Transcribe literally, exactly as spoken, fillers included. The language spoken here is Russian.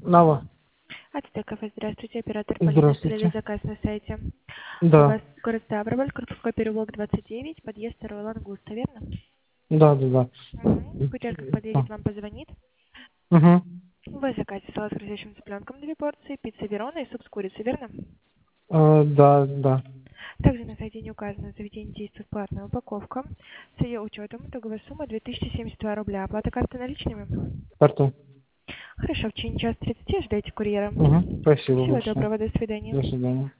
Алло. АТТ кафе, здравствуйте, оператор Полина, Здравствуйте. заказ на сайте. У Да. вас город Ставрополь, Карповской переулок, двадцать девять, подъезд второй Лангуста, верно? Да, да, да. Угу. Курьер, как А. подъедет, вам позвонит. Угу. Вы заказе салат с различным цыпленком, две порции, пицца Верона и суп с курицей, верно? А, да, да. Также на сайте не указано заведение действует платная упаковка. С ее учетом итоговая сумма две тысячи семьдесят два рубля. Оплата карты наличными? Карта. Хорошо, в течение часа тридцати ждайте курьера. Угу. Спасибо Всего большое. доброго, до свидания. До свидания.